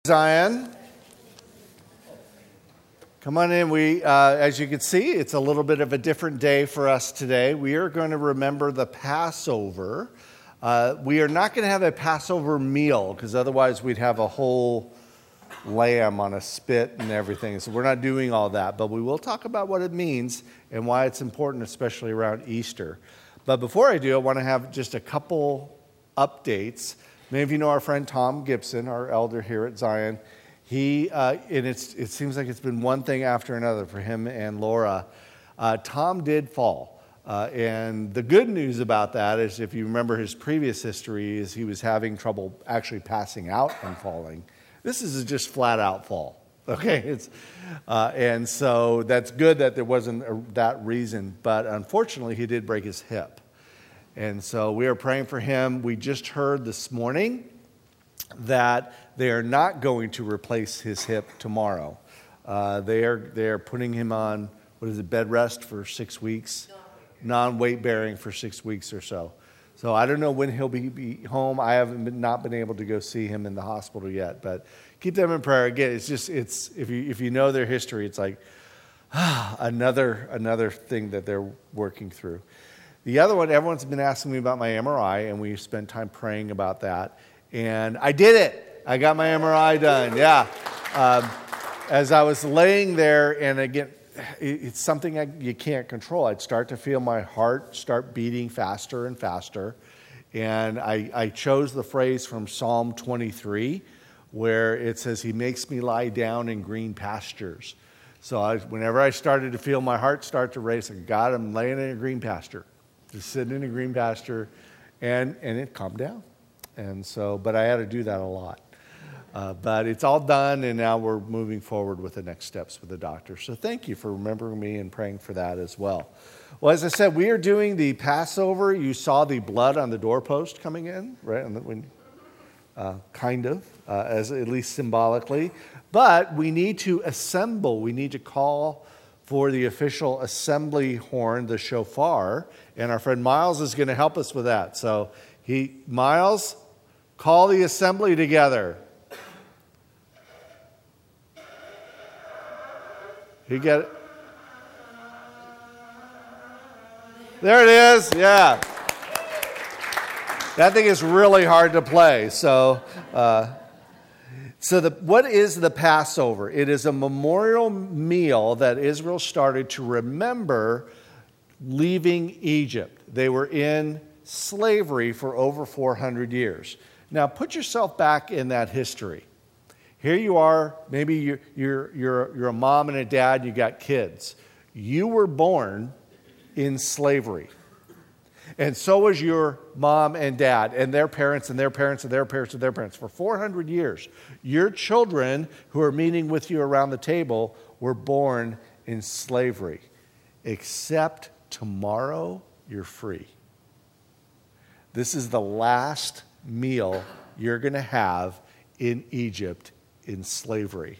Zion, come on in. As you can see, it's a little bit of a different day for us today. We are going to remember the Passover. We are not going to have a Passover meal because otherwise we'd have a whole lamb on a spit and everything. So we're not doing all that, but we will talk about what it means and why it's important, especially around Easter. But before I do, I want to have just a couple updates. Many of you know our friend Tom Gibson, our elder here at Zion. It seems like it's been one thing after another for him and Laura. Tom did fall. And the good news about that is, if you remember his previous history, is he was having trouble actually passing out and falling. This is just flat out fall. Okay, and so that's good that there wasn't that reason. But unfortunately, he did break his hip. And so we are praying for him. We just heard this morning that they are not going to replace his hip tomorrow. They are putting him on, bed rest for 6 weeks? Non-weight bearing for 6 weeks or so. So I don't know when he'll be home. I haven't not been able to go see him in the hospital yet. But keep them in prayer. Again, it's if you know their history, it's like another thing that they're working through. The other one, everyone's been asking me about my MRI, and we spent time praying about that. And I did it. I got my MRI done, yeah. As I was laying there, and again, it's something you can't control. I'd start to feel my heart start beating faster and faster. And I chose the phrase from Psalm 23, where it says, "He makes me lie down in green pastures." So whenever I started to feel my heart start to race, God, I'm laying in a green pasture. Just sitting in a green pasture, and it calmed down. And so, but I had to do that a lot. But it's all done, and now we're moving forward with the next steps with the doctor. So thank you for remembering me and praying for that as well. Well, as I said, we are doing the Passover. You saw the blood on the doorpost coming in, right? As at least symbolically. But we need to assemble. We need to call for the official assembly horn, the shofar, and our friend Miles is going to help us with that. So, Miles, call the assembly together. You get it? There it is, yeah. That thing is really hard to play, so... what is the Passover? It is a memorial meal that Israel started to remember leaving Egypt. They were in slavery for over 400 years. Now, put yourself back in that history. Here you are, maybe you're a mom and a dad, you got kids. You were born in slavery. And so was your mom and dad and their parents and their parents and their parents and their parents. For 400 years, your children who are meeting with you around the table were born in slavery. Except tomorrow, you're free. This is the last meal you're going to have in Egypt in slavery.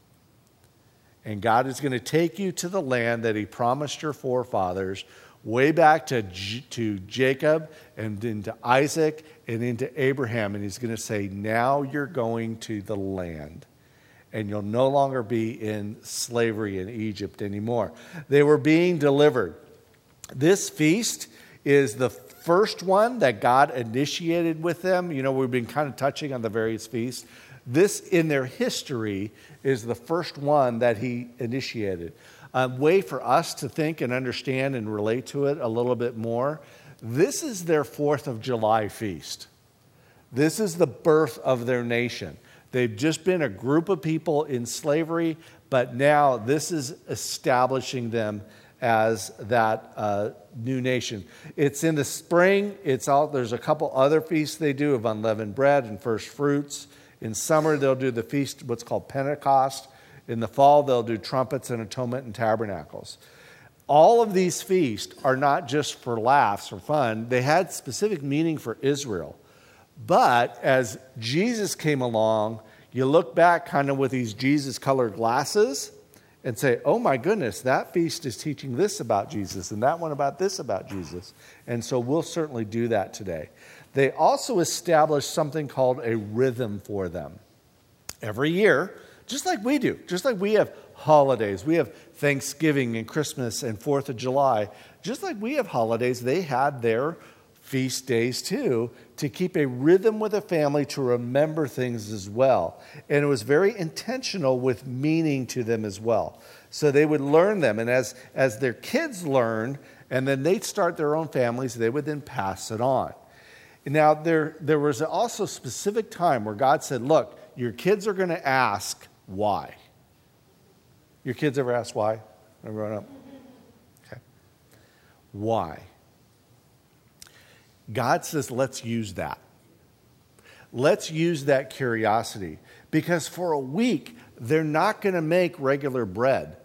And God is going to take you to the land that He promised your forefathers way back to Jacob and into Isaac and into Abraham. And He's going to say, now you're going to the land. And you'll no longer be in slavery in Egypt anymore. They were being delivered. This feast is the first one that God initiated with them. You know, we've been kind of touching on the various feasts. This, in their history, is the first one that He initiated. A way for us to think and understand and relate to it a little bit more. This is their 4th of July feast. This is the birth of their nation. They've just been a group of people in slavery, but now this is establishing them as that new nation. It's in the spring. There's a couple other feasts they do of unleavened bread and first fruits. In summer, they'll do the feast, what's called Pentecost. In the fall, they'll do trumpets and atonement and tabernacles. All of these feasts are not just for laughs or fun. They had specific meaning for Israel. But as Jesus came along, you look back kind of with these Jesus-colored glasses and say, oh my goodness, that feast is teaching this about Jesus and that one about this about Jesus. And so we'll certainly do that today. They also established something called a rhythm for them. every year, just like we do, just like we have holidays. We have Thanksgiving and Christmas and 4th of July. Just like we have holidays, they had their feast days too, to keep a rhythm with a family, to remember things as well. And it was very intentional with meaning to them as well. So they would learn them, and as their kids learned, and then they'd start their own families, they would then pass it on. Now, there was also a specific time where God said, look, your kids are going to ask why. Your kids ever ask why? Everyone up? Okay. Why? God says, let's use that. Let's use that curiosity. Because for a week, they're not going to make regular bread.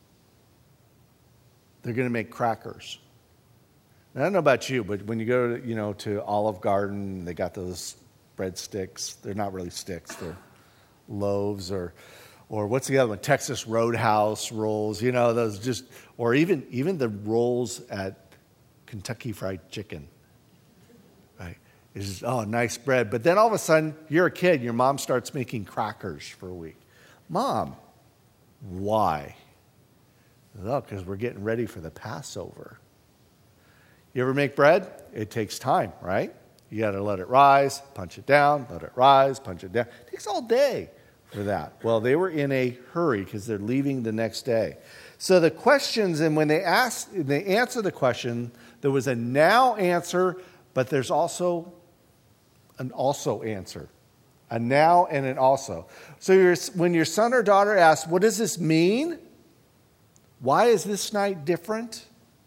They're going to make crackers. And I don't know about you, but when you go to Olive Garden, they got those breadsticks. They're not really sticks. They're loaves or what's the other one? Texas Roadhouse rolls. Those just, or even the rolls at Kentucky Fried Chicken. Right? It's just, nice bread. But then all of a sudden, you're a kid, your mom starts making crackers for a week. Mom, why? Oh, because we're getting ready for the Passover. You ever make bread? It takes time, right? You got to let it rise, punch it down, let it rise, punch it down. It takes all day for that. Well, they were in a hurry because they're leaving the next day. So the questions, and when they answer the question, there was a now answer, but there's also an also answer. A now and an also. So when your son or daughter asks, what does this mean? Why is this night different?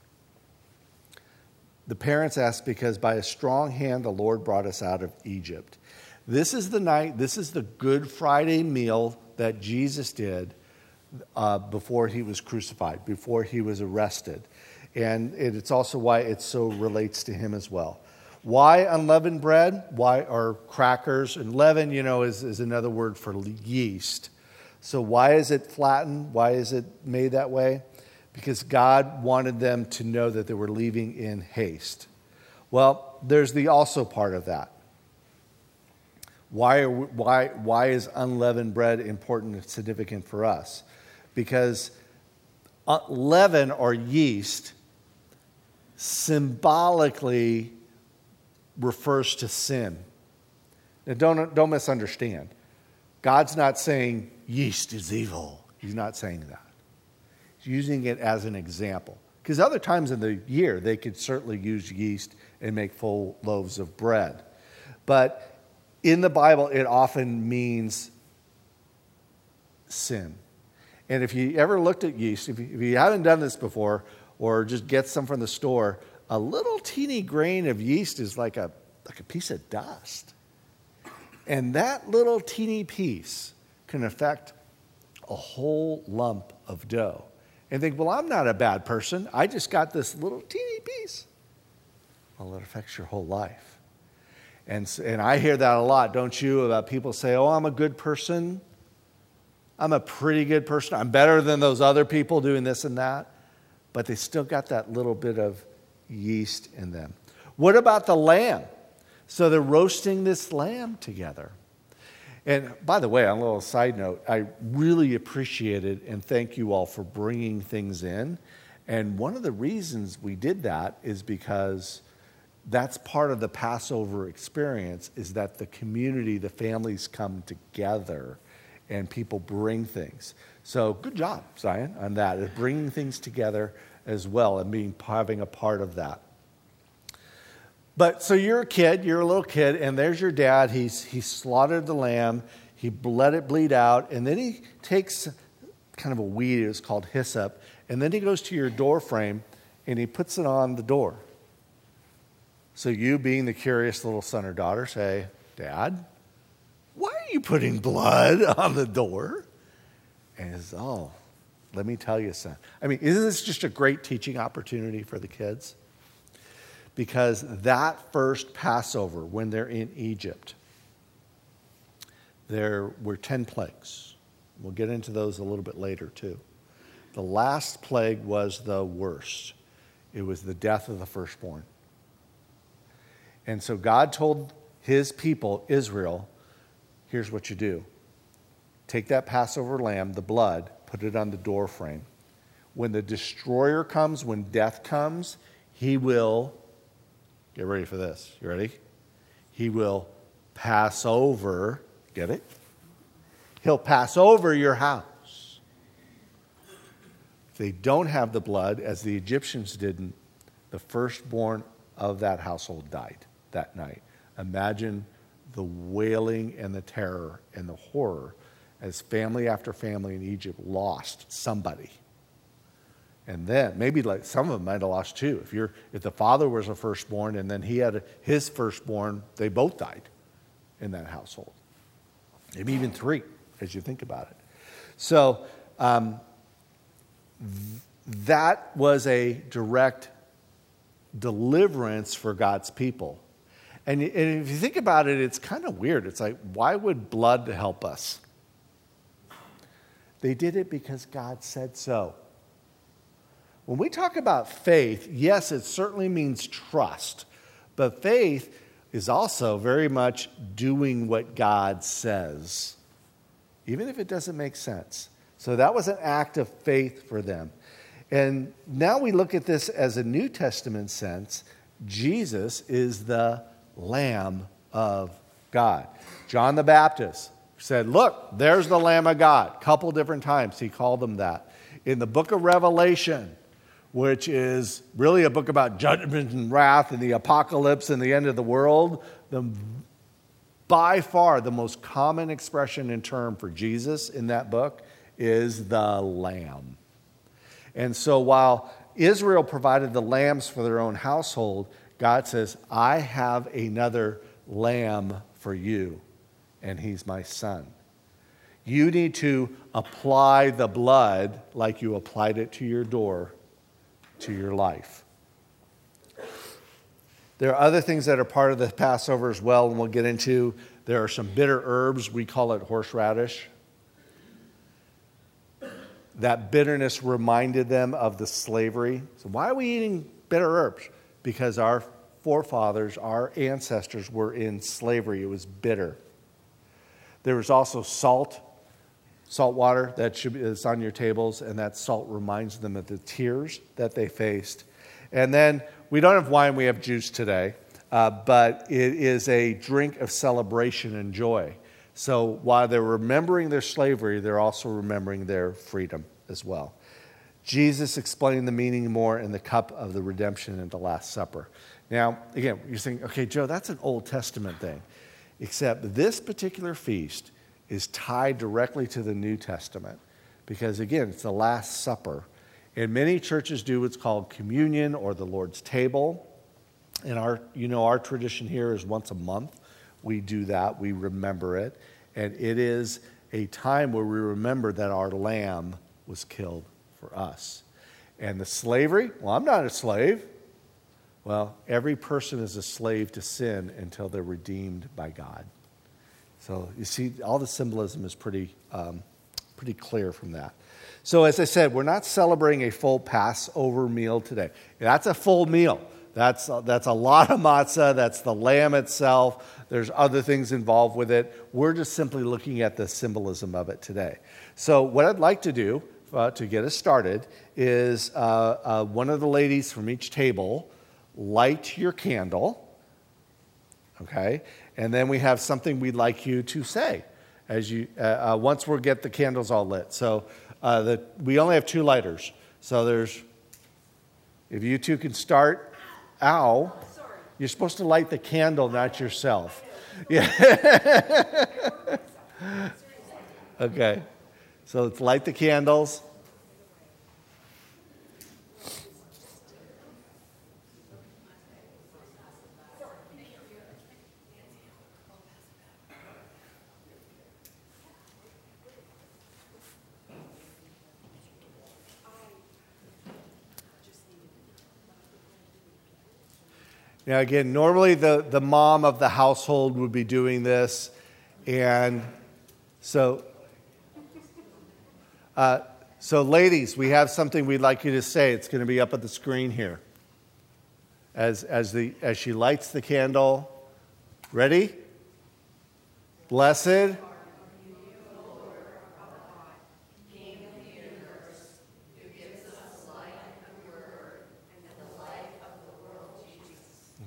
The parents ask, because by a strong hand the Lord brought us out of Egypt. This is the night, this is the Good Friday meal that Jesus did before he was crucified, before he was arrested. And it's also why it so relates to him as well. Why unleavened bread? Why are crackers? And leaven, is another word for yeast. So why is it flattened? Why is it made that way? Because God wanted them to know that they were leaving in haste. Well, there's the also part of that. Why is unleavened bread important and significant for us? Because leaven or yeast symbolically refers to sin. Now don't misunderstand. God's not saying yeast is evil. He's not saying that. He's using it as an example. Because other times in the year, they could certainly use yeast and make full loaves of bread. But in the Bible, it often means sin. And if you ever looked at yeast, if you haven't done this before, or just get some from the store, a little teeny grain of yeast is like a piece of dust. And that little teeny piece can affect a whole lump of dough. And think, well, I'm not a bad person. I just got this little teeny piece. Well, it affects your whole life. And I hear that a lot, don't you, about people say, oh, I'm a good person. I'm a pretty good person. I'm better than those other people doing this and that. But they still got that little bit of yeast in them. What about the lamb? So they're roasting this lamb together. And by the way, on a little side note, I really appreciated and thank you all for bringing things in. And one of the reasons we did that is because that's part of the Passover experience, is that the community, the families come together and people bring things. So good job, Zion, on that, of bringing things together as well and having a part of that. But so you're a little kid, and there's your dad. He slaughtered the lamb. He let it bleed out, and then he takes kind of a weed, it's called hyssop, and then he goes to your door frame, and he puts it on the door. So you, being the curious little son or daughter, say, Dad, why are you putting blood on the door? And he says, oh, let me tell you, son. I mean, isn't this just a great teaching opportunity for the kids? Because that first Passover, when they're in Egypt, there were 10 plagues. We'll get into those a little bit later, too. The last plague was the worst. It was the death of the firstborn. And so God told his people, Israel, here's what you do. take that Passover lamb, the blood, put it on the door frame. When the destroyer comes, when death comes, he will, get ready for this, you ready? He will pass over, get it? He'll pass over your house. If they don't have the blood, as the Egyptians didn't, the firstborn of that household died that night. Imagine the wailing and the terror and the horror as family after family in Egypt lost somebody. And then maybe like some of them might have lost two. If the father was a firstborn and then he had his firstborn, they both died in that household. Maybe even three, as you think about it. So that was a direct deliverance for God's people. And if you think about it, it's kind of weird. It's like, why would blood help us? They did it because God said so. When we talk about faith, yes, it certainly means trust. But faith is also very much doing what God says, even if it doesn't make sense. So that was an act of faith for them. And now we look at this as a New Testament sense. Jesus is the Lamb of God. John the Baptist said, look, there's the Lamb of God. A couple different times he called him that. In the book of Revelation, which is really a book about judgment and wrath and the apocalypse and the end of the world, by far the most common expression and term for Jesus in that book is the Lamb. And so while Israel provided the lambs for their own household, God says, I have another lamb for you, and he's my son. You need to apply the blood like you applied it to your door, to your life. There are other things that are part of the Passover as well, and we'll get into. There are some bitter herbs. We call it horseradish. That bitterness reminded them of the slavery. So why are we eating bitter herbs? Because our forefathers, our ancestors were in slavery. It was bitter. There was also salt water that's on your tables, and that salt reminds them of the tears that they faced. And then we don't have wine, we have juice today, but it is a drink of celebration and joy. So while they're remembering their slavery, they're also remembering their freedom as well. Jesus explained the meaning more in the cup of the redemption in the Last Supper. Now, again, you're saying, okay, Joe, that's an Old Testament thing. Except this particular feast is tied directly to the New Testament. Because, again, it's the Last Supper. And many churches do what's called communion or the Lord's table. And our tradition here is once a month. We do that. We remember it. And it is a time where we remember that our lamb was killed for us. And the slavery, well, I'm not a slave. Well, every person is a slave to sin until they're redeemed by God. So you see, all the symbolism is pretty clear from that. So as I said, we're not celebrating a full Passover meal today. That's a full meal. That's a lot of matzah. That's the lamb itself. There's other things involved with it. We're just simply looking at the symbolism of it today. So what I'd like to do to get us started is one of the ladies from each table light your candle, okay? And then we have something we'd like you to say as you once we get the candles all lit. So we only have 2 lighters. So if you two can start. Ow. Sorry. You're supposed to light the candle, not yourself. Yeah. Okay. So let's light the candles. Now, again, normally the mom of the household would be doing this. And so ladies, we have something we'd like you to say. It's going to be up at the screen here. As she lights the candle. Ready? Blessed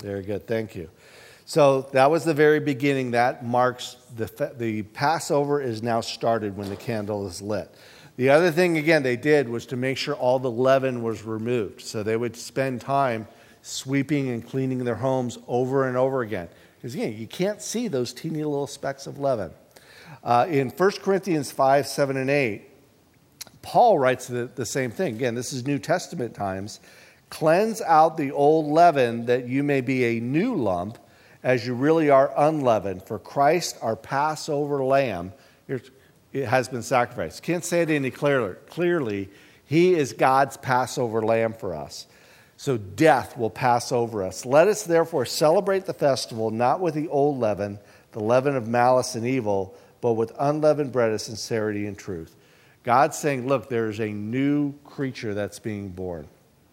Very good. Thank you. So that was the very beginning. That marks the Passover is now started when the candle is lit. The other thing, again, they did was to make sure all the leaven was removed. So they would spend time sweeping and cleaning their homes over and over again. Because, again, you can't see those teeny little specks of leaven. In 1 Corinthians 5, 7, and 8, Paul writes the same thing. Again, this is New Testament times. Cleanse out the old leaven that you may be a new lump, as you really are unleavened. For Christ, our Passover lamb, it has been sacrificed. Can't say it any clearer. Clearly, he is God's Passover lamb for us. So death will pass over us. Let us therefore celebrate the festival, not with the old leaven, the leaven of malice and evil, but with unleavened bread of sincerity and truth. God's saying, look, there is a new creature that's being born.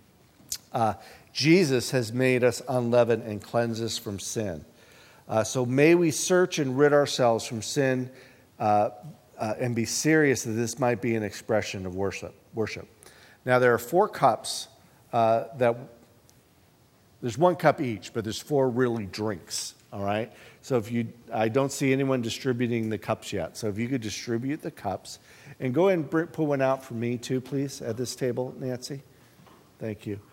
Jesus has made us unleavened and cleansed us from sin. So may we search and rid ourselves from sin and be serious that this might be an expression of worship. Now, there are 4 cups there's 1 cup each, but there's 4 really drinks, all right? So I don't see anyone distributing the cups yet. So if you could distribute the cups. And go ahead and put one out for me too, please, at this table, Nancy. Thank you.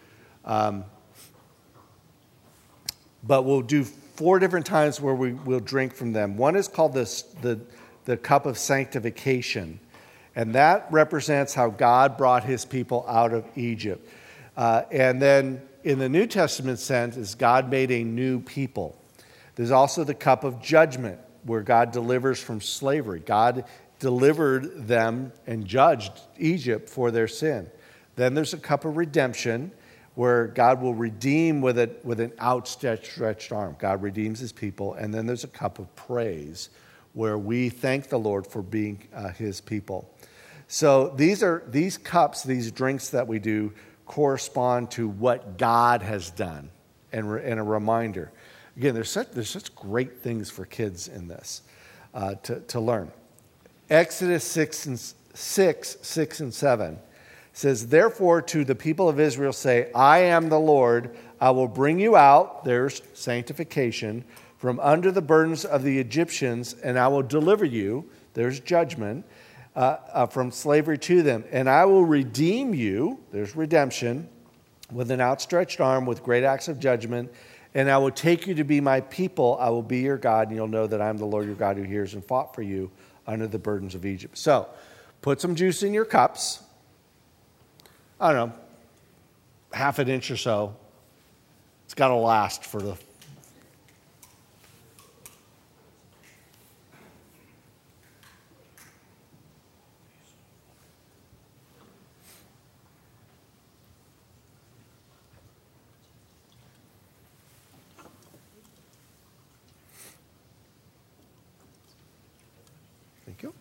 But we'll do 4 different times where we'll drink from them. One is called the cup of sanctification. And that represents how God brought his people out of Egypt. And then in the New Testament sense, is God made a new people. There's also the cup of judgment, where God delivers from slavery. God delivered them and judged Egypt for their sin. Then there's a cup of redemption, where God will redeem with an outstretched arm. God redeems his people. And then there's a cup of praise, where we thank the Lord for being his people. So these cups, these drinks that we do, correspond to what God has done, and a reminder. Again, there's such great things for kids in this to learn. Exodus 6 and 7 says, therefore to the people of Israel say, I am the Lord, I will bring you out, there's sanctification, from under the burdens of the Egyptians, and I will deliver you, there's judgment, from slavery to them. And I will redeem you, there's redemption, with an outstretched arm, with great acts of judgment, and I will take you to be my people, I will be your God, and you'll know that I'm the Lord your God who hears and fought for you under the burdens of Egypt. So, put some juice in your cups. I don't know, half an inch or so. It's got to last for the... Thank you.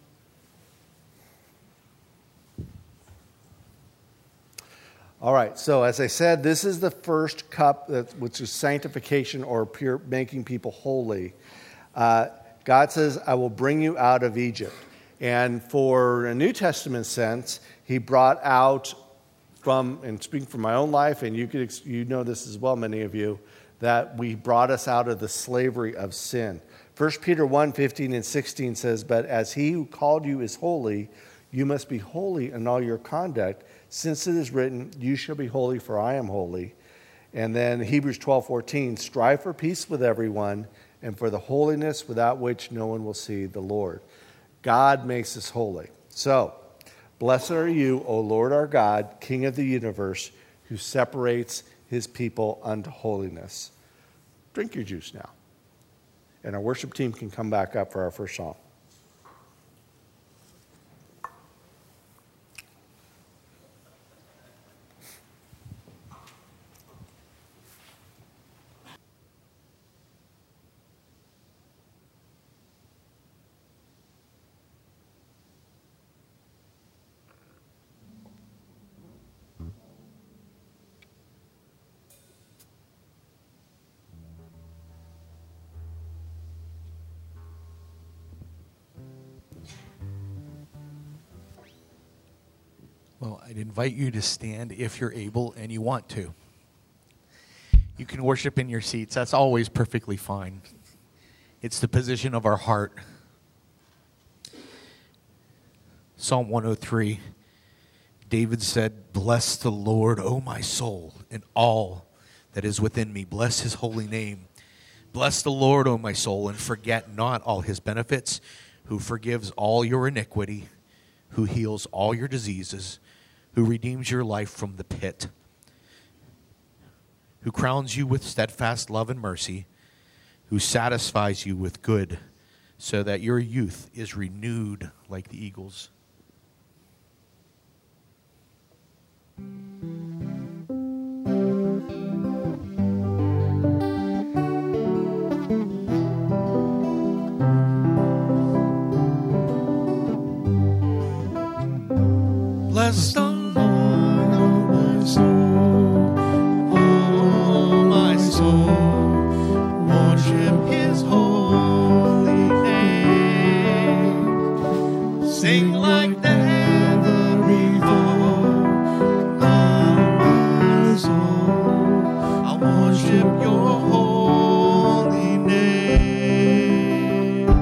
All right, so as I said, this is the first cup, which is sanctification or pure, making people holy. God says, I will bring you out of Egypt. And for a New Testament sense, he brought out from, and speaking from my own life, and you know this as well, many of you, that we brought us out of the slavery of sin. 1 Peter 1, 15 and 16 says, but as he who called you is holy, you must be holy in all your conduct, since it is written, you shall be holy, for I am holy. And then Hebrews 12:14, strive for peace with everyone, and for the holiness without which no one will see the Lord. God makes us holy. So, blessed are you, O Lord our God, King of the universe, who separates his people unto holiness. Drink your juice now. And our worship team can come back up for our first song. Well, I'd invite you to stand if you're able and you want to. You can worship in your seats. That's always perfectly fine. It's the position of our heart. Psalm 103, David said, "Bless the Lord, O my soul, and all that is within me. Bless his holy name. Bless the Lord, O my soul, and forget not all his benefits, who forgives all your iniquity, who heals all your diseases, who redeems your life from the pit, who crowns you with steadfast love and mercy, who satisfies you with good, so that your youth is renewed like the eagles." Bless the Lord, oh my soul, oh my soul, worship his holy name. Sing like never before, oh my soul, I worship your holy name.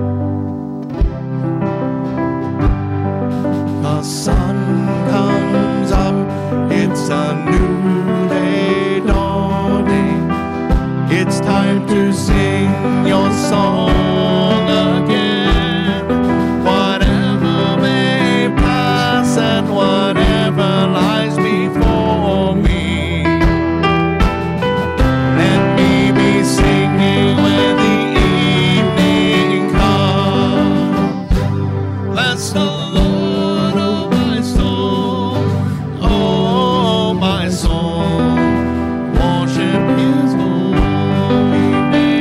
The sun comes up, it's a new day dawning. It's time to sing your song again. Whatever may pass and whatever lies before me, let me be singing when the evening comes. Bless the Lord, oh my soul, oh my soul, worship his holy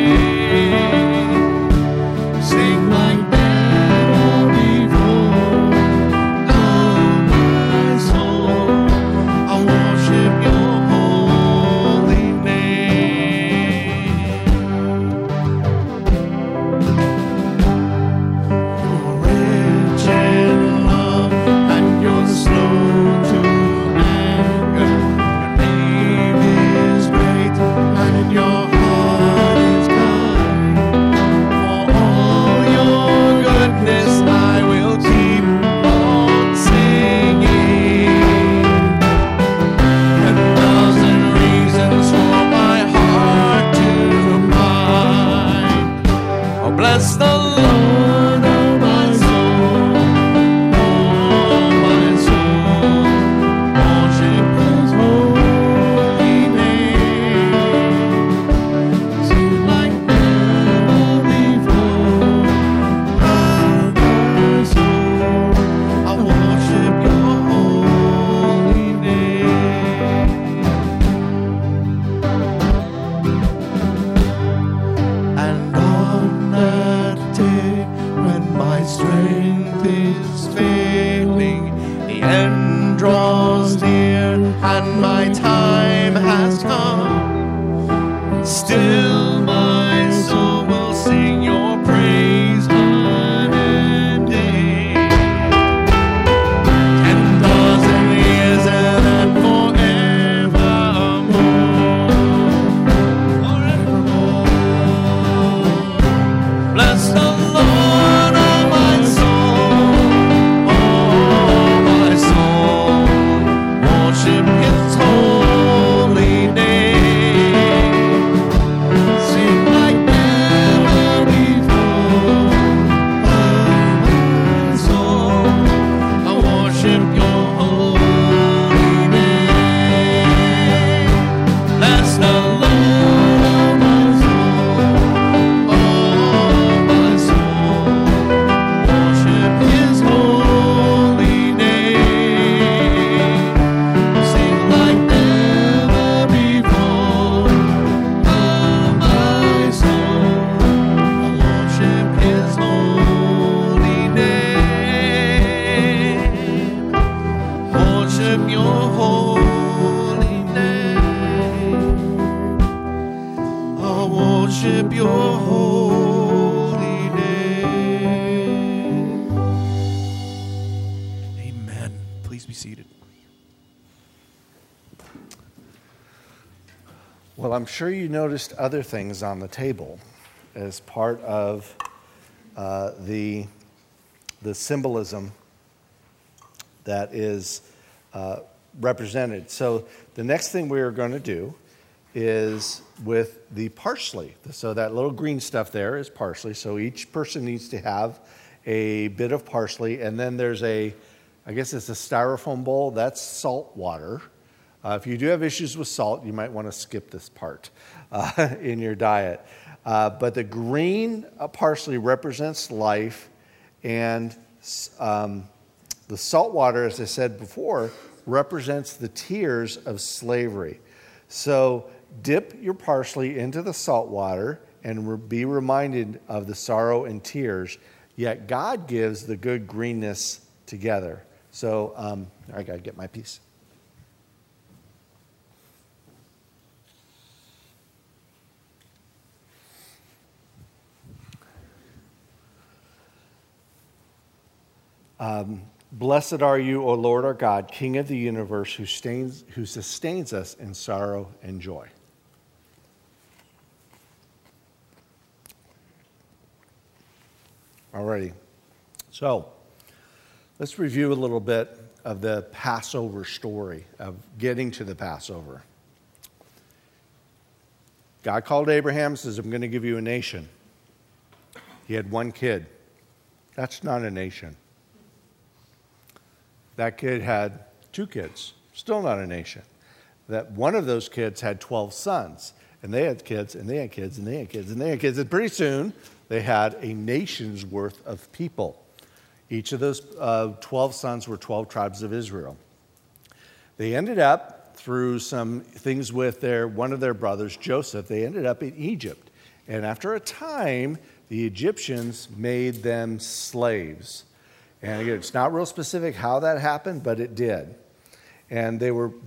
name. Sing like never before, oh my soul, I worship your holy name. You're rich in love and you're slow to anger. Your name is great and your heart is kind. For all your goodness I will keep on singing. A thousand reasons for my heart to find. Oh, bless the Lord, oh my soul, oh my soul, worship his holy name. Sing like never before, oh my soul, I worship your holy name. And on that day when my strength is failing, the end draws near and my time has come, still my soul will sing your praise unending. 10,000 years and then forevermore. Bless the Lord, oh my soul, worship his holy name. Sing like never before, oh my soul, I worship your holy name. Bless the Lord, oh my soul, worship his holy name. Sing like never before, oh my soul, worship his holy name. Worship your holy name. I worship your holy name. Amen. Please be seated. Well, I'm sure you noticed other things on the table as part of the symbolism that is represented. So the next thing we are going to do is with the parsley. So that little green stuff there is parsley. So each person needs to have a bit of parsley. And then there's I guess it's a styrofoam bowl. That's salt water. If you do have issues with salt, you might want to skip this part in your diet. But the green parsley represents life, and the salt water, as I said before, represents the tears of slavery. So dip your parsley into the salt water and be reminded of the sorrow and tears, yet God gives the good greenness together. So I got to get my piece. Blessed are you, O Lord our God, King of the universe, who sustains us in sorrow and joy. Alrighty. So, let's review a little bit of the Passover story, of getting to the Passover. God called Abraham and says, I'm going to give you a nation. He had one kid. That's not a nation. That kid had 2 kids. Still not a nation. That one of those kids had 12 sons. And they had kids, and they had kids, and they had kids, and they had kids. And pretty soon, they had a nation's worth of people. Each of those 12 sons were 12 tribes of Israel. They ended up, through some things with one of their brothers, Joseph, they ended up in Egypt. And after a time, the Egyptians made them slaves. And again, it's not real specific how that happened, but it did. And they were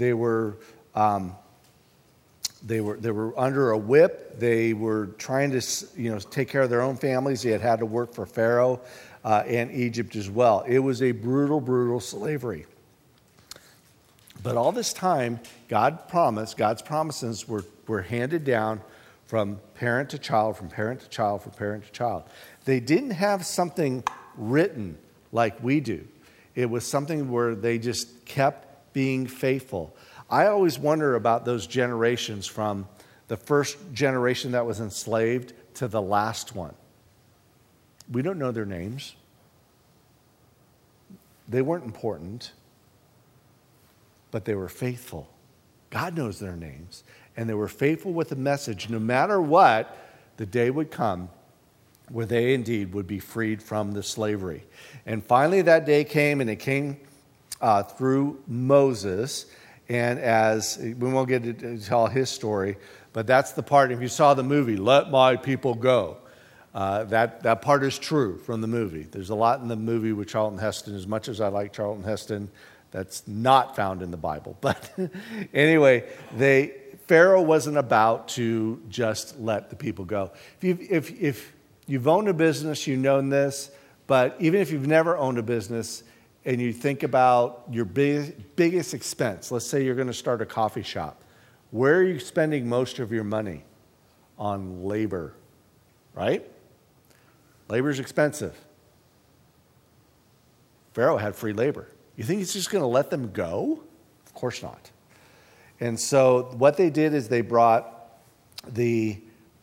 under a whip. They were trying to, take care of their own families. They had to work for Pharaoh and Egypt as well. It was a brutal, brutal slavery. But all this time, God's promises were handed down from parent to child, from parent to child, from parent to child. They didn't have something written like we do. It was something where they just kept being faithful. I always wonder about those generations, from the first generation that was enslaved to the last one. We don't know their names. They weren't important, but they were faithful. God knows their names. And they were faithful with the message. No matter what, the day would come where they indeed would be freed from the slavery. And finally that day came, and it came through Moses. And as we won't get to tell his story, but that's the part, if you saw the movie, Let My People Go, that part is true from the movie. There's a lot in the movie with Charlton Heston. As much as I like Charlton Heston, that's not found in the Bible. But anyway, Pharaoh wasn't about to just let the people go. If you've owned a business, you know this, but even if you've never owned a business and you think about your biggest expense, let's say you're going to start a coffee shop, where are you spending most of your money? On labor, right? Labor's expensive. Pharaoh had free labor. You think he's just going to let them go? Of course not. And so what they did is they brought the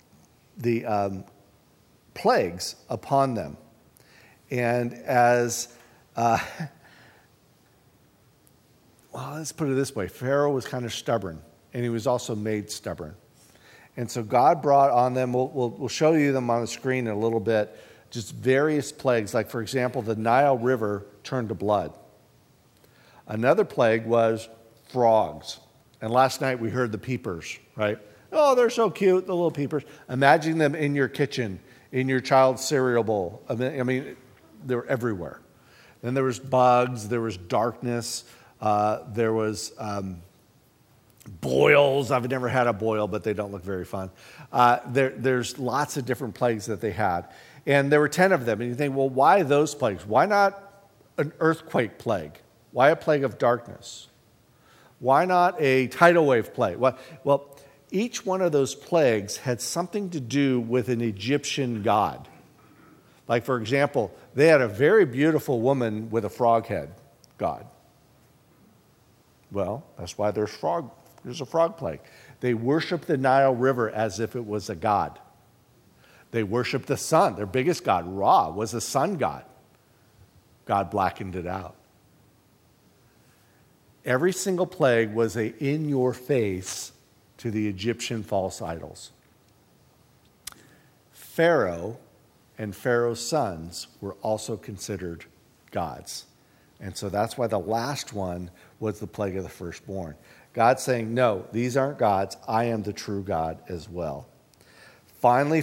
plagues upon them. And as, let's put it this way. Pharaoh was kind of stubborn, and he was also made stubborn. And so God brought on them, we'll show you them on the screen in a little bit, just various plagues. Like, for example, the Nile River turned to blood. Another plague was frogs. And last night we heard the peepers, right? Oh, they're so cute, the little peepers. Imagine them in your kitchen, in your child's cereal bowl. I mean, they were everywhere. Then there was bugs, there was darkness, there was boils. I've never had a boil, but they don't look very fun. There's lots of different plagues that they had. And there were 10 of them. And you think, well, why those plagues? Why not an earthquake plague? Why a plague of darkness? Why not a tidal wave plague? Well, each one of those plagues had something to do with an Egyptian god. Like, for example, they had a very beautiful woman with a frog head god. Well, that's why there's a frog plague. They worship the Nile River as if it was a god. They worship the sun. Their biggest god, Ra, was a sun god. God blackened it out. Every single plague was in your face to the Egyptian false idols. Pharaoh and Pharaoh's sons were also considered gods. And so that's why the last one was the plague of the firstborn. God's saying, no, these aren't gods. I am the true God as well. Finally,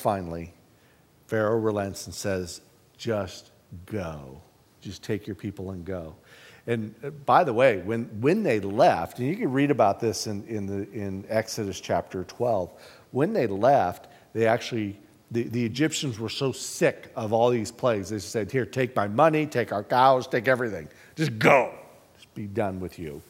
Pharaoh relents and says, just go. Just take your people and go. And by the way, when they left, and you can read about this in Exodus chapter 12, when they left, they actually, the Egyptians were so sick of all these plagues, they said, here, take my money, take our cows, take everything. Just go. Just be done with you.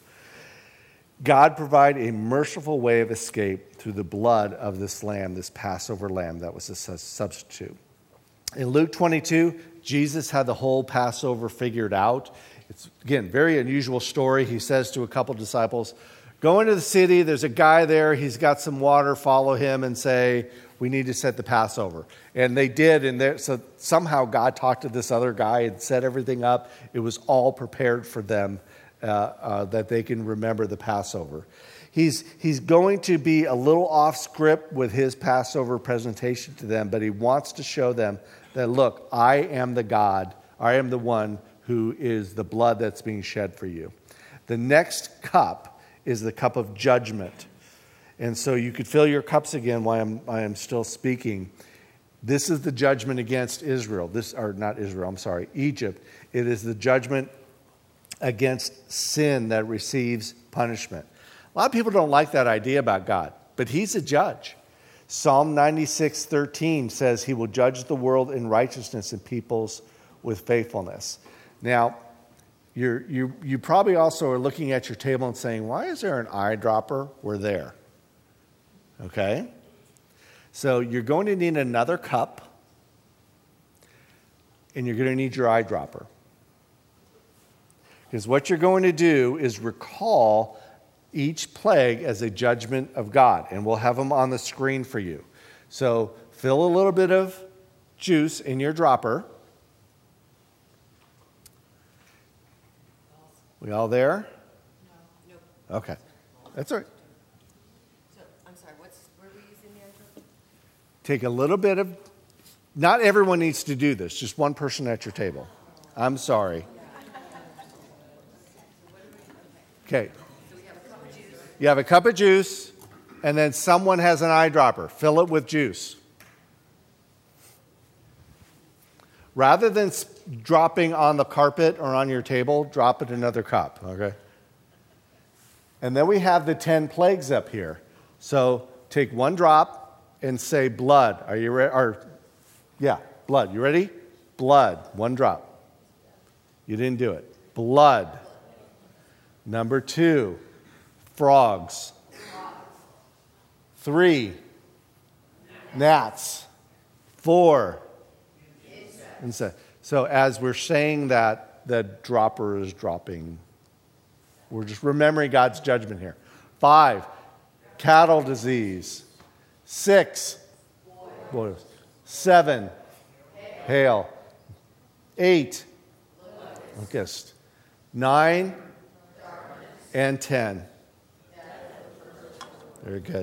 God provided a merciful way of escape through the blood of this lamb, this Passover lamb that was a substitute. In Luke 22, Jesus had the whole Passover figured out. It's, again, very unusual story. He says to a couple disciples, go into the city, there's a guy there, he's got some water, follow him and say, we need to set the Passover. And they did, and so somehow God talked to this other guy and set everything up. It was all prepared for them that they can remember the Passover. He's going to be a little off script with his Passover presentation to them, but he wants to show them that, look, I am the God, I am the one who is the blood that's being shed for you. The next cup is the cup of judgment. And so you could fill your cups again while I am still speaking. This is the judgment against Israel. Egypt. It is the judgment against sin that receives punishment. A lot of people don't like that idea about God, but he's a judge. Psalm 96:13 says he will judge the world in righteousness and peoples with faithfulness. Now, you probably also are looking at your table and saying, why is there an eyedropper? We're there. Okay? So you're going to need another cup, and you're going to need your eyedropper. Because what you're going to do is recall each plague as a judgment of God, and we'll have them on the screen for you. So fill a little bit of juice in your dropper. We all there? No. Okay. That's all right. So, I'm sorry, where were we using the eyedropper? Take a little bit of, not everyone needs to do this, just one person at your table. I'm sorry. Okay. So we have a cup of juice. You have a cup of juice, and then someone has an eyedropper. Fill it with juice. Rather than dropping on the carpet or on your table, drop it in another cup, okay? And then we have the 10 plagues up here. So take one drop and say blood. Are you ready? Blood. You ready? Blood. One drop. You didn't do it. Blood. Number 2, frogs. 3, gnats. 4, insect. So as we're saying that, the dropper is dropping. We're just remembering God's judgment here. 5, cattle disease. 6, boils. 7, hail. 8, locust. 9, and 10. Very good.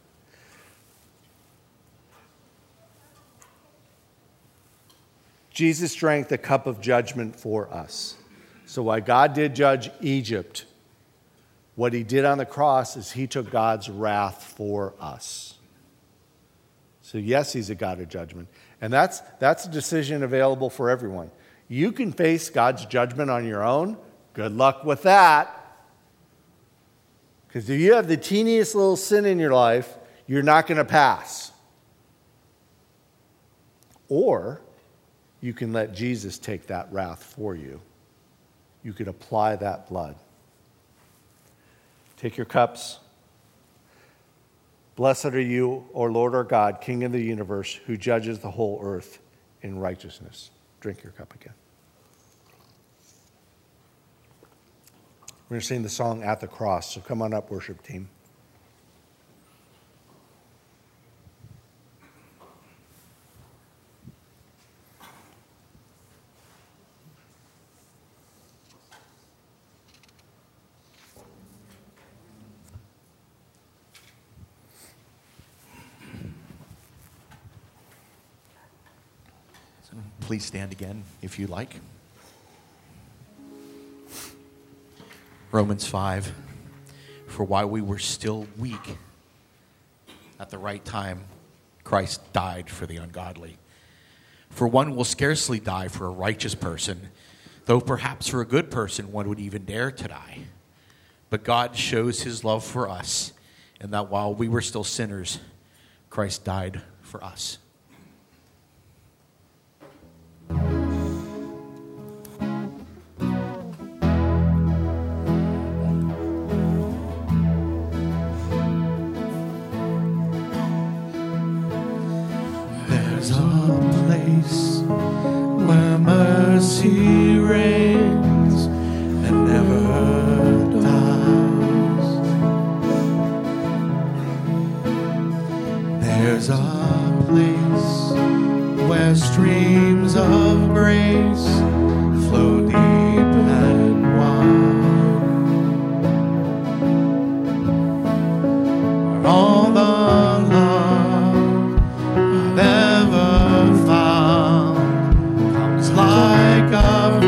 Jesus drank the cup of judgment for us. So while God did judge Egypt, what he did on the cross is he took God's wrath for us. So yes, he's a God of judgment. And that's a decision available for everyone. You can face God's judgment on your own. Good luck with that. Because if you have the teeniest little sin in your life, you're not going to pass. Or you can let Jesus take that wrath for you. You could apply that blood. Take your cups. Blessed are you, O Lord our God, King of the universe, who judges the whole earth in righteousness. Drink your cup again. We're going to sing the song At the Cross, so come on up, worship team. Please stand again if you like. Romans 5. For while we were still weak, at the right time, Christ died for the ungodly. For one will scarcely die for a righteous person, though perhaps for a good person one would even dare to die. But God shows his love for us, in that while we were still sinners, Christ died for us. There's a place where mercy reigns and never dies. There's a place where streams of grace flow deep and wide. Where all the love I've ever found comes like a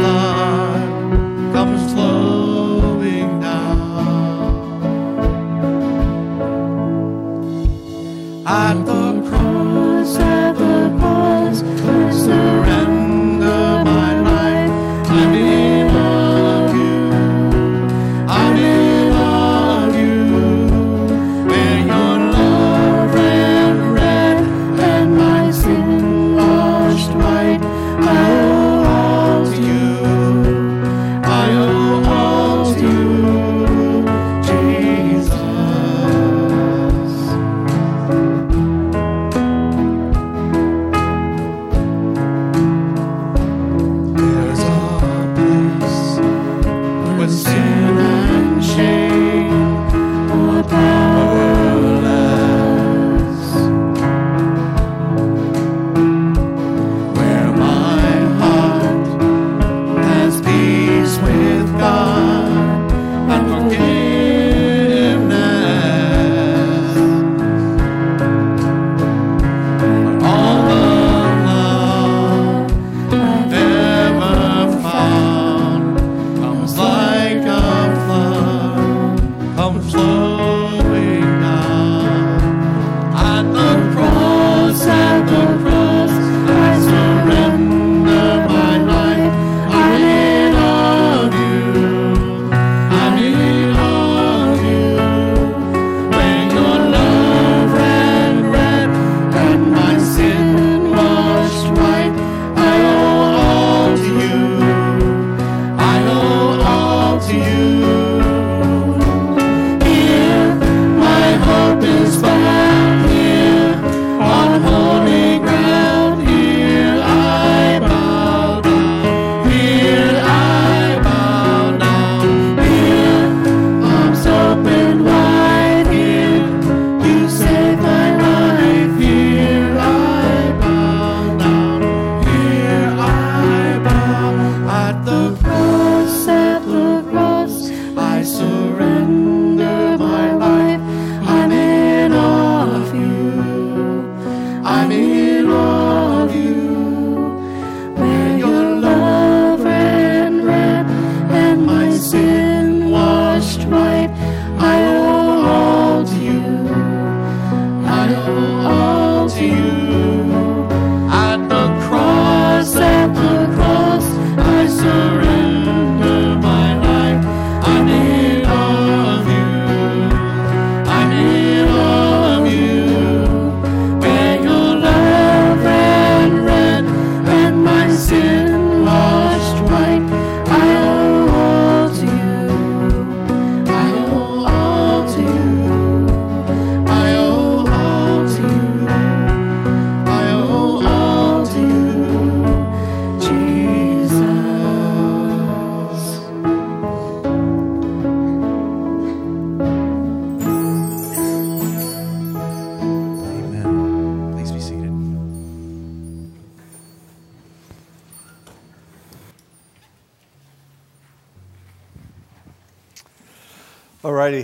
Alrighty.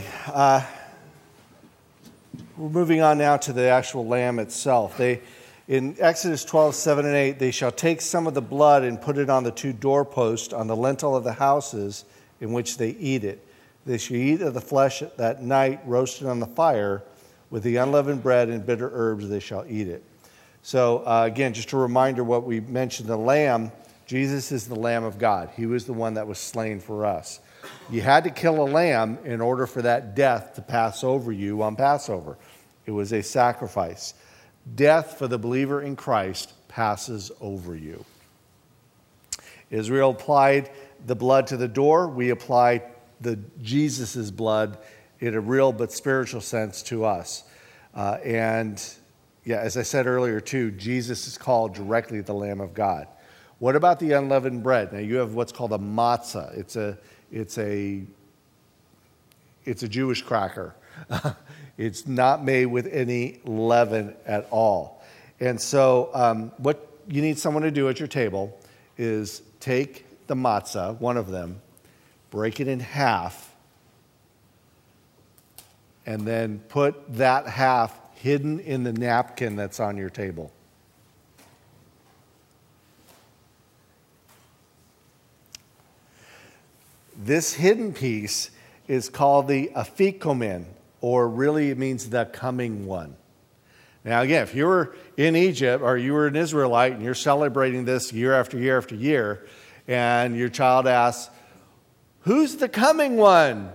We're moving on now to the actual lamb itself. In Exodus 12:7-8, they shall take some of the blood and put it on the two doorposts, on the lintel of the houses in which they eat it. They shall eat of the flesh that night, roasted on the fire, with the unleavened bread and bitter herbs they shall eat it. So again, just a reminder what we mentioned, the lamb, Jesus is the Lamb of God. He was the one that was slain for us. You had to kill a lamb in order for that death to pass over you on Passover. It was a sacrifice. Death for the believer in Christ passes over you. Israel applied the blood to the door. We apply Jesus' blood in a real but spiritual sense to us. As I said earlier too, Jesus is called directly the Lamb of God. What about the unleavened bread? Now you have what's called a matzah. It's a Jewish cracker. It's not made with any leaven at all. And so what you need someone to do at your table is take the matzah, one of them, break it in half, and then put that half hidden in the napkin that's on your table. This hidden piece is called the afikomen, or really it means the coming one. Now again, if you were in Egypt or you were an Israelite and you're celebrating this year after year after year, and your child asks, "Who's the coming one?"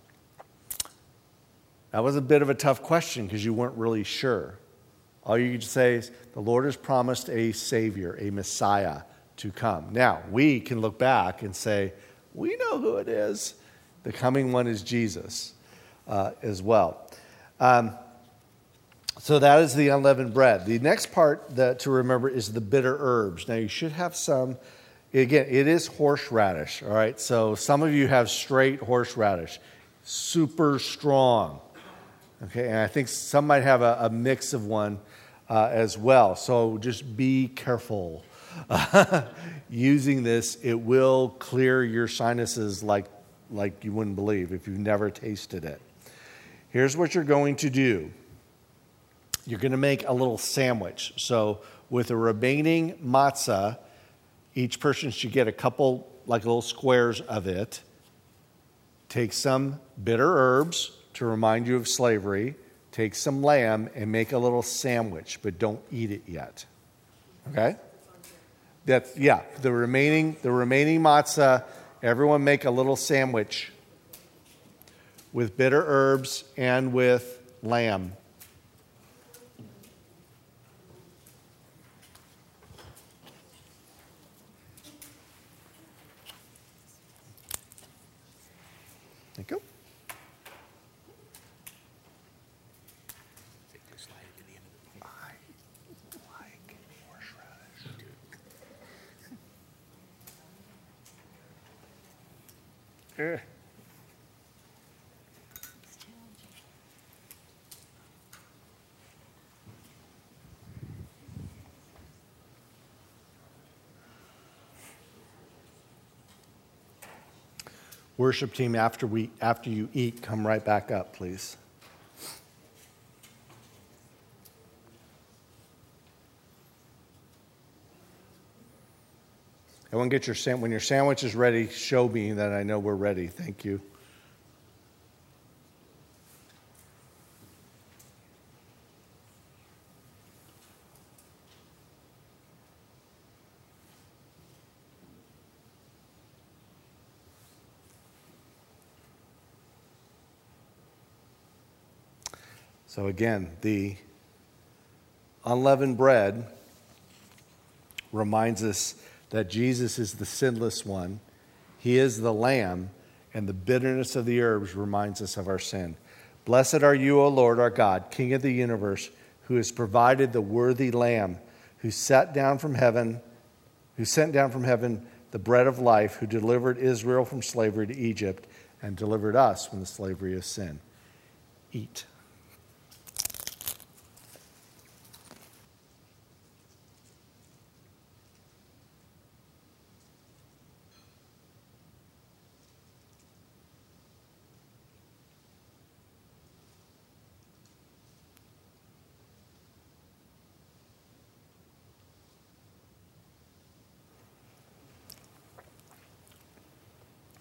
That was a bit of a tough question because you weren't really sure. All you could say is, the Lord has promised a Savior, a Messiah to come. Now, we can look back and say, we know who it is. The coming one is Jesus as well. So that is the unleavened bread. The next part to remember is the bitter herbs. Now, you should have some. Again, it is horseradish, all right? So some of you have straight horseradish, super strong. Okay, and I think some might have a mix of one as well. So just be careful using this. It will clear your sinuses like you wouldn't believe if you've never tasted it. Here's what you're going to do. You're going to make a little sandwich. So with the remaining matzah, each person should get a couple, like little squares of it. Take some bitter herbs to remind you of slavery. Take some lamb and make a little sandwich, but don't eat it yet. Okay? The remaining matzah, everyone make a little sandwich with bitter herbs and with lamb. Thank you. Worship team, after you eat, come right back up, please. Everyone get when your sandwich is ready, show me that I know we're ready. Thank you. So again, the unleavened bread reminds us that Jesus is the sinless one. He is the Lamb, and the bitterness of the herbs reminds us of our sin. Blessed are you, O Lord, our God, King of the universe, who has provided the worthy Lamb, who sent down from heaven the bread of life, who delivered Israel from slavery to Egypt and delivered us from the slavery of sin. Eat.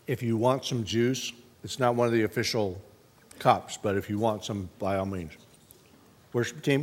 If you want some juice, it's not one of the official cups, but if you want some, by all means. Worship team.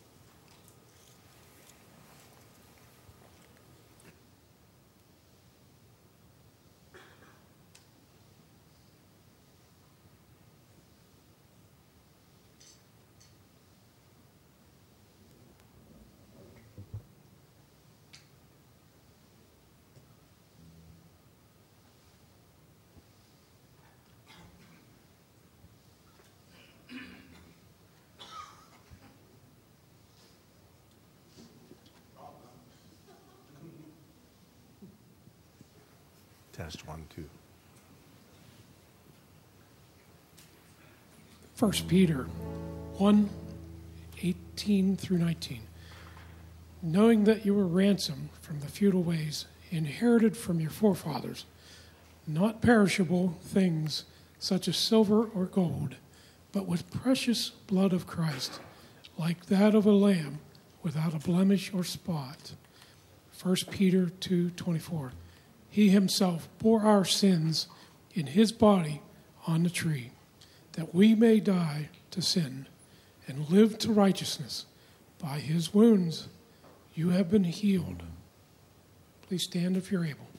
Test 1, 2. 1 Peter 1:18 through 19. Knowing that you were ransomed from the futile ways inherited from your forefathers, not perishable things such as silver or gold, but with precious blood of Christ, like that of a lamb without a blemish or spot. 1 Peter 2:24. He himself bore our sins in his body on the tree, that we may die to sin and live to righteousness. By his wounds you have been healed. Please stand if you're able.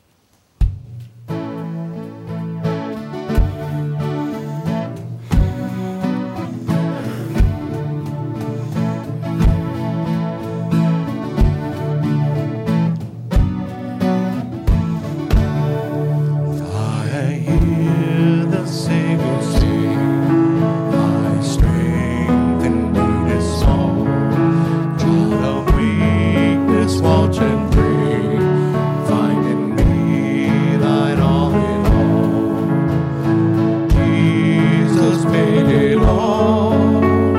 Watch and pray, finding me thine all in all. Jesus paid it all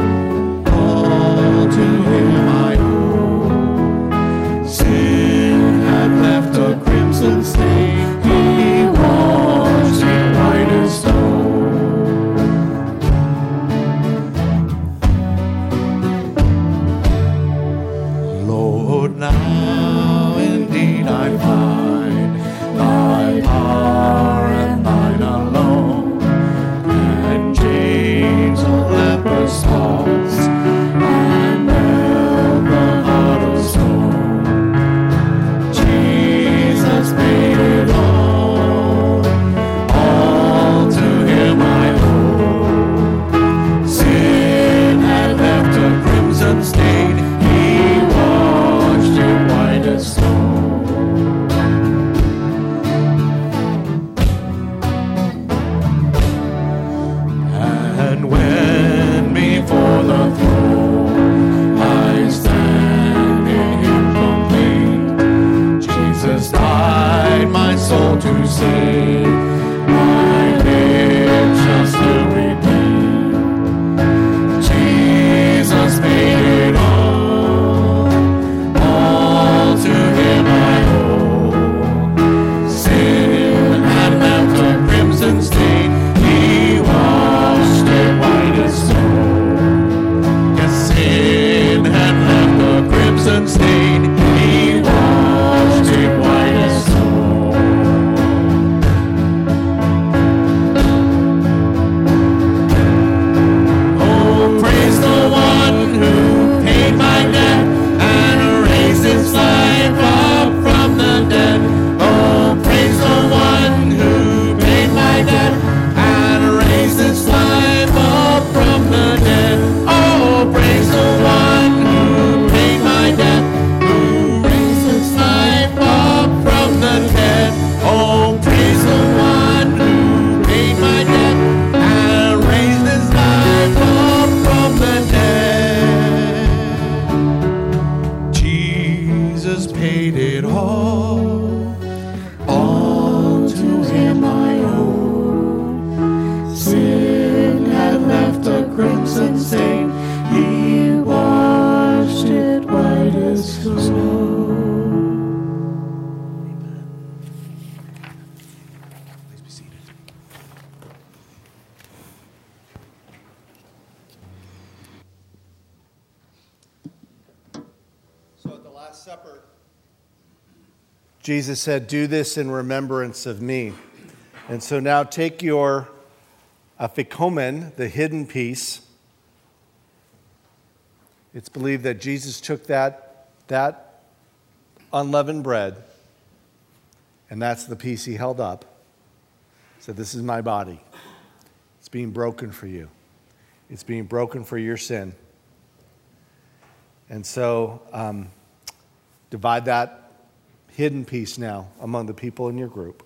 to him I owe. Sin had left a crimson stain, he washed it white as snow. Lord, now indeed I find thy power and thine alone, and chains of leprous thoughts, and melt the heart of stone. Jesus paid it all to him I owe. Sin had left a crimson stain, he washed it white as snow. And when before the throne I stand in him complete, Jesus died my soul to save, my lips shall still redeem. Jesus paid it all to him I owe. Sin had left a crimson stain, he washed it white as snow. Yes, sin had left a crimson stain, he washed it white as snow. Oh, praise the one who paid my debt and raised his life up from the dead. Oh, praise the one who paid my debt and raised his life up from the dead. Oh, praise the one who paid my debt, who raised his life up from the dead. Oh, praise the one who paid my debt and raised his life up from the dead. Jesus paid it all to him I owe. Sin had left a crimson stain, he washed it white as snow. Please be seated. So at the Last Supper, Jesus said, "Do this in remembrance of me." And so now take your afikomen, the hidden piece. It's believed that Jesus took that unleavened bread, and that's the piece he held up. He said, "This is my body. It's being broken for you. It's being broken for your sin." And so divide that hidden piece now among the people in your group.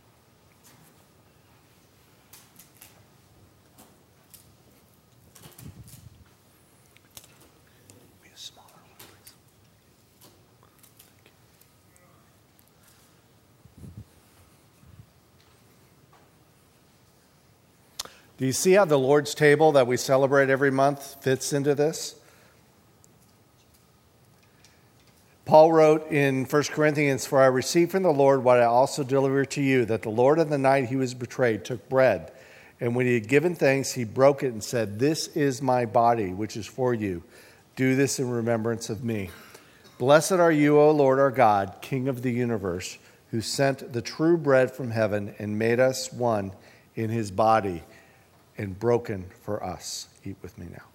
Be a smaller one, please. Thank you. Do you see how the Lord's table that we celebrate every month fits into this? Paul wrote in 1 Corinthians, "For I received from the Lord what I also delivered to you, that the Lord on the night he was betrayed took bread. And when he had given thanks, he broke it and said, 'This is my body, which is for you. Do this in remembrance of me.' Blessed are you, O Lord our God, King of the universe, who sent the true bread from heaven and made us one in his body and broken for us." Eat with me now.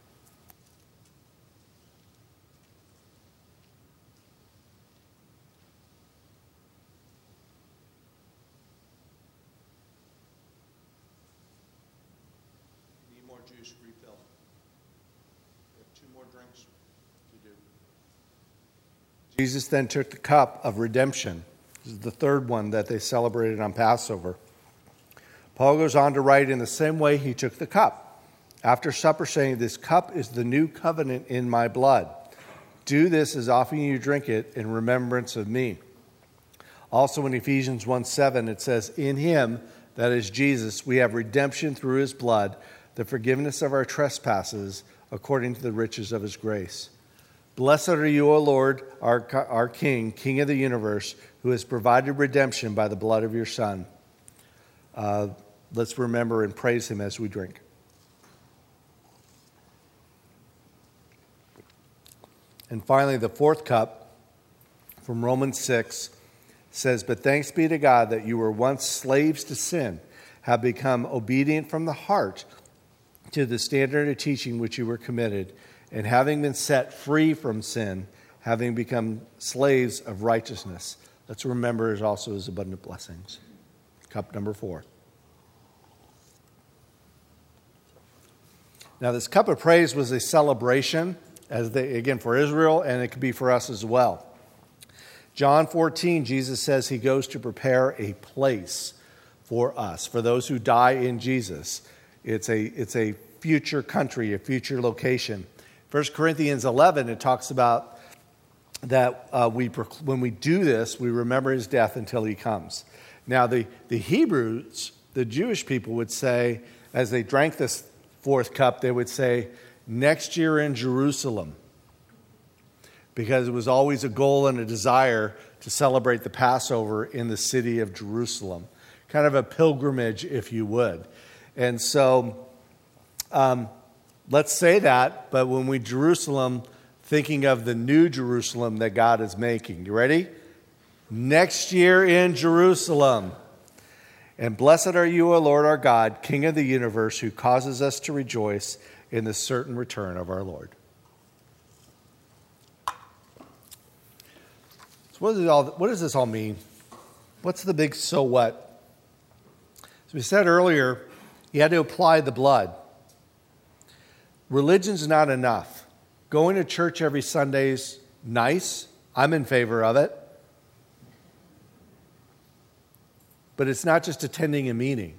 More juice, refill. We have 2 more drinks to do. Jesus then took the cup of redemption. This is the third one that they celebrated on Passover. Paul goes on to write, "In the same way he took the cup after supper, saying, 'This cup is the new covenant in my blood. Do this as often as you drink it in remembrance of me.'" Also in Ephesians 1:7 it says, "In him," that is Jesus, "we have redemption through his blood, the forgiveness of our trespasses, according to the riches of his grace." Blessed are you, O Lord, our King, King of the universe, who has provided redemption by the blood of your Son. Let's remember and praise him as we drink. And finally, the fourth cup from Romans 6 says, "But thanks be to God that you were once slaves to sin, have become obedient from the heart to the standard of teaching which you were committed, and having been set free from sin, having become slaves of righteousness." Let's remember also his abundant blessings. Cup number 4. Now, this cup of praise was a celebration, again, for Israel, and it could be for us as well. John 14, Jesus says he goes to prepare a place for us, for those who die in Jesus. It's a future country, a future location. 1 Corinthians 11, it talks about that when we do this, we remember his death until he comes. Now, the Hebrews, the Jewish people, would say, as they drank this fourth cup, they would say, "Next year in Jerusalem," because it was always a goal and a desire to celebrate the Passover in the city of Jerusalem. Kind of a pilgrimage, if you would. And so let's say that, but when we Jerusalem, thinking of the new Jerusalem that God is making. You ready? Next year in Jerusalem. "And blessed are you, O Lord our God, King of the universe, who causes us to rejoice in the certain return of our Lord." So what does this all mean? What's the big so what? As we said earlier, you had to apply the blood. Religion's not enough. Going to church every Sunday's nice. I'm in favor of it. But it's not just attending a meeting.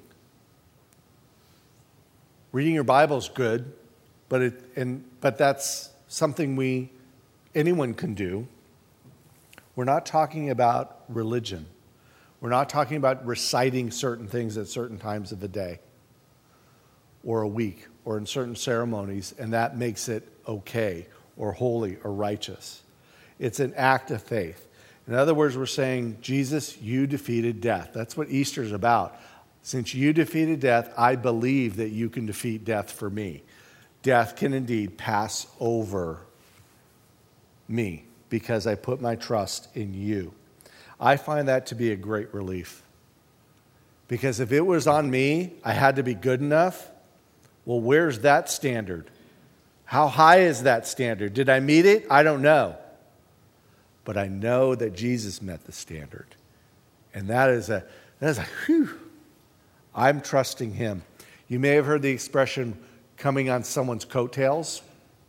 Reading your Bible is good, but that's something anyone can do. We're not talking about religion. We're not talking about reciting certain things at certain times of the day or a week or in certain ceremonies, and that makes it okay or holy or righteous. It's an act of faith. In other words, we're saying, Jesus, you defeated death. That's what Easter is about. Since you defeated death, I believe that you can defeat death for me. Death can indeed pass over me because I put my trust in you. I find that to be a great relief. Because if it was on me, I had to be good enough. Well, where's that standard? How high is that standard? Did I meet it? I don't know. But I know that Jesus met the standard. And that is a whew. I'm trusting him. You may have heard the expression coming on someone's coattails.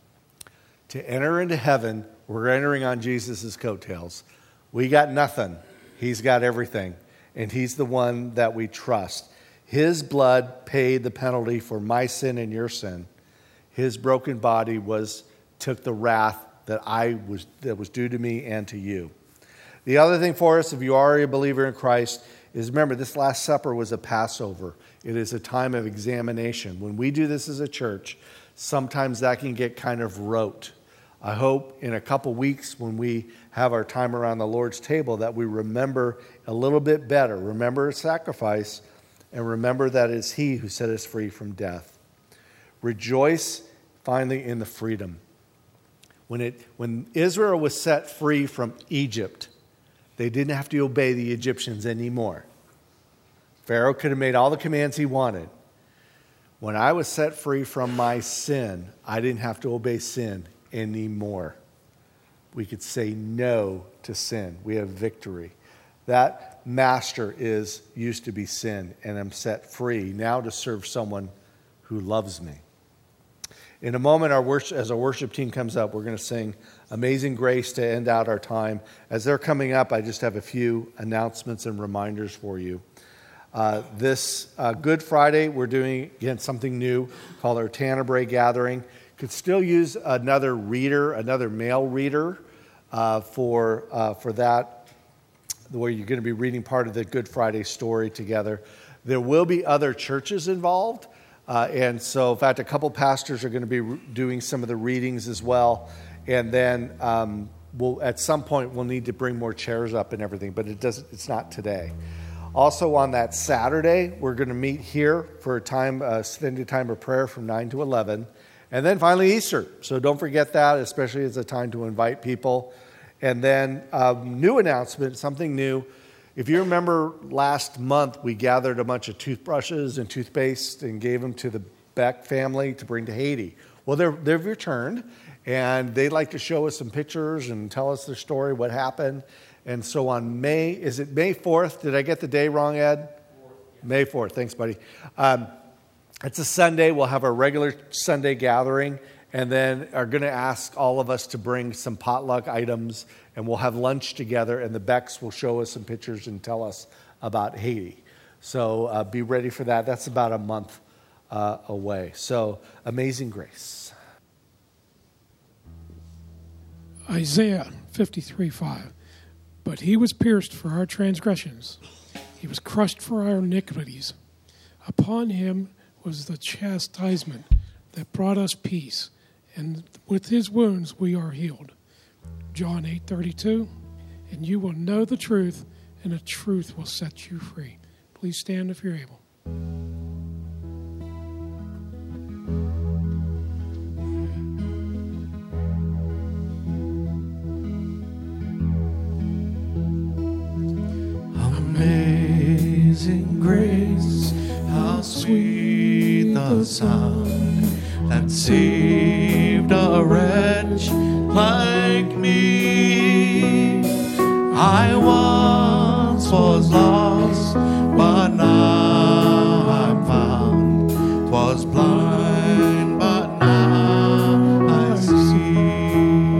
To enter into heaven, we're entering on Jesus' coattails. We got nothing. He's got everything. And he's the one that we trust. His blood paid the penalty for my sin and your sin. His broken body took the wrath that was due to me and to you. The other thing for us, if you are a believer in Christ, is remember this Last Supper was a Passover. It is a time of examination. When we do this as a church, sometimes that can get kind of rote. I hope in a couple weeks when we have our time around the Lord's table that we remember a little bit better. Remember his sacrifice and remember that it's he who set us free from death. Rejoice finally in the freedom. When Israel was set free from Egypt, they didn't have to obey the Egyptians anymore. Pharaoh could have made all the commands he wanted. When I was set free from my sin, I didn't have to obey sin anymore. We could say no to sin. We have victory. That master used to be sin, and I'm set free now to serve someone who loves me. In a moment, as our worship team comes up, we're going to sing Amazing Grace to end out our time. As they're coming up, I just have a few announcements and reminders for you. This Good Friday, we're doing, again, something new called our Tenebrae Gathering. Could still use another male reader for that, where you're going to be reading part of the Good Friday story together. There will be other churches involved. And so, in fact, a couple pastors are going to be doing some of the readings as well. And then at some point, we'll need to bring more chairs up and everything, but it's not today. Also, on that Saturday, we're going to meet here for a time, extended time of prayer from 9 to 11. And then finally, Easter. So don't forget that, especially as a time to invite people. And then new announcement, something new. If you remember last month, we gathered a bunch of toothbrushes and toothpaste and gave them to the Beck family to bring to Haiti. Well, they've returned, and they'd like to show us some pictures and tell us their story, what happened. And so on May 4th? Did I get the day wrong, Ed? 4th. May 4th. Thanks, buddy. It's a Sunday. We'll have our regular Sunday gathering, and then are going to ask all of us to bring some potluck items, and we'll have lunch together, and the Becks will show us some pictures and tell us about Haiti. So be ready for that. That's about a month away. So Amazing Grace. Isaiah 53:5. But he was pierced for our transgressions. He was crushed for our iniquities. Upon him was the chastisement that brought us peace, and with his wounds we are healed. John 8:32. And you will know the truth, and the truth will set you free. Please stand if you're able. Amazing grace, how sweet the sound that saved a wretch like me. I once was lost, but now I'm found. 'Twas blind, but now I see.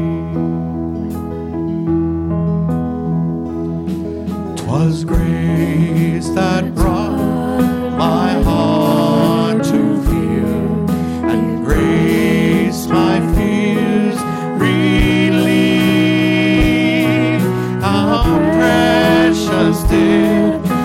'Twas grace that brought my heart to fear, and grace my fears relieved. How precious did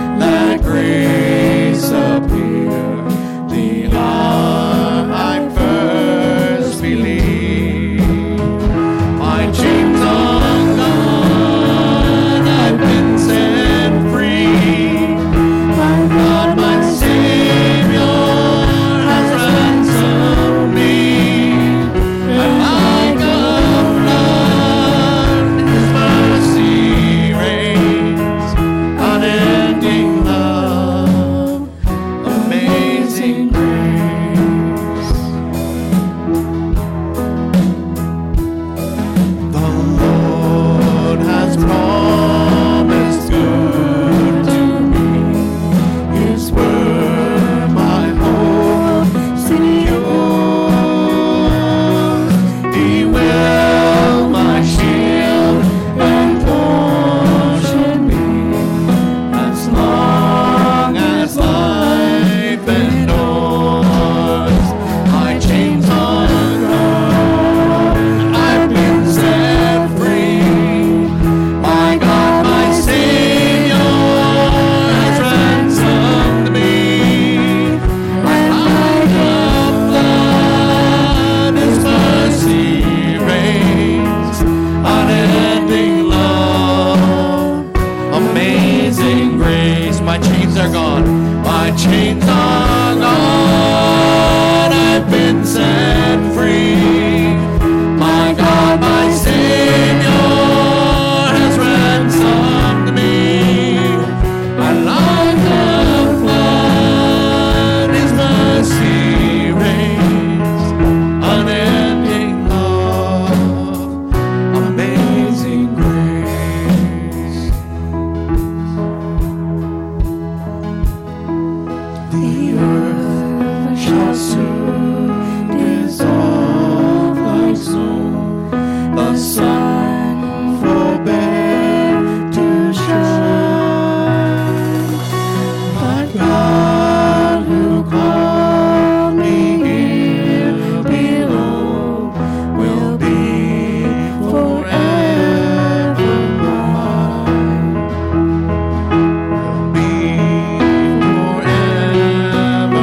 us soon dissolve like snow. The sun forbade to shine, but God who called me here below will be forever mine. Be forever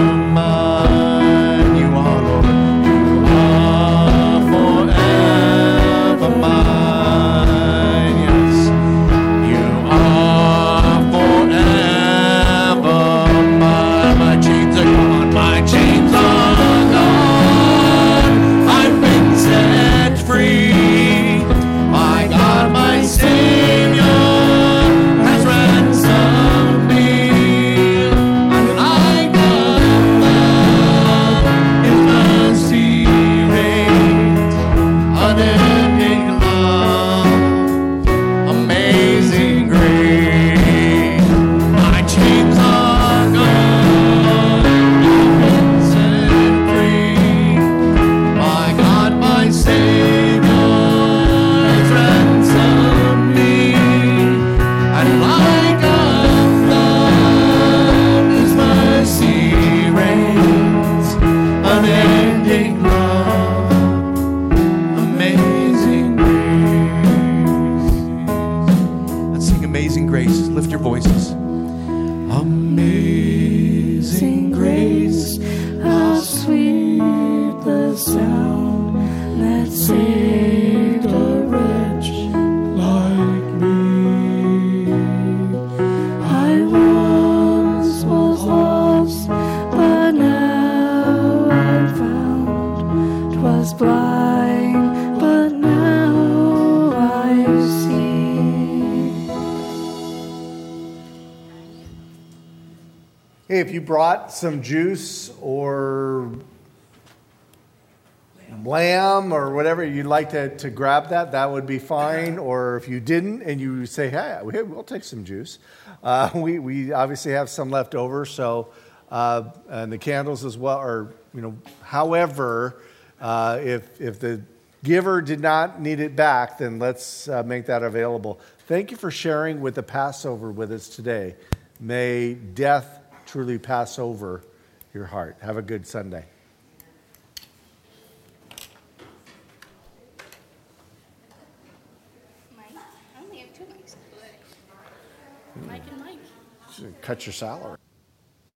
mine. You are, Lord. You are forever mine. Yes, you are forever mine. My chains are gone. My chains are gone. I've been set free. My God, my Savior has ransomed me. And I got love, His mercy reigns, unending love, amazing grace. My chains are gone, I've been set free. My God, my Savior has ransomed me. And like a flood, His mercy reigns, unending love, amazing grace. Let's sing Amazing Grace. Lift your voices. Amazing grace, how sweet the sound that saved a wretch like me. I once was lost, but now I'm found. 'Twas blind, but now I see. Hey, if you brought some juice or lamb or whatever, you'd like to grab that would be fine. Or if you didn't and you say, hey, we'll take some juice. We obviously have some left over, so, and the candles as well, or, however, if the giver did not need it back, then let's make that available. Thank you for sharing with the Passover with us today. May death truly pass over your heart. Have a good Sunday. Mike? I only have two mics. Mike and Mike. Cut your salary.